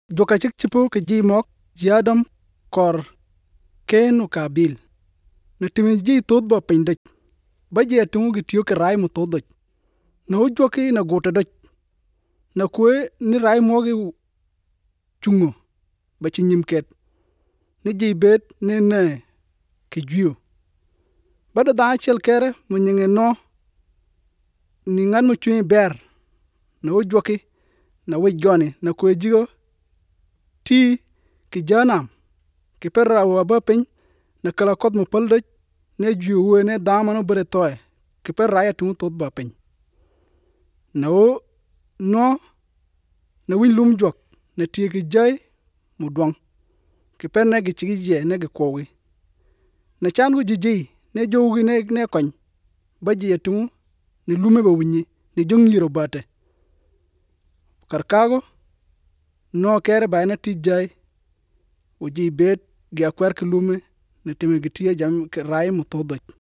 joka chik chipo ke ji mok ji Adam kor Ken u Kabil na timi ji tot ba pindek ba je tungu gi tiyo ke rai mu todo na ujoki na gota doj na kwe ni rai mogi chungo ba ci nyimket ni ji bet ni ne ki jwiyo bada da chel kere mu nyinge no ni ngan mu chwe ber na ujoki na we goni na kwe jigo ti ki janam ki perra wa ba pin na kala kot mu paldoj ne jwiyo we ne damano bere toy ki perra ya tu tot ba pin na o no na win lum jok na tie ki jay mu dwang ki per ne gi chigi je ne gi kowi na chan gu jiji ne jogi ne kon ba je tu ni lume ba winyi ni jong yiro bate karkago no kere ba na ti jay uji bet gi akwer ki lume na time gi tie jam rai mu todo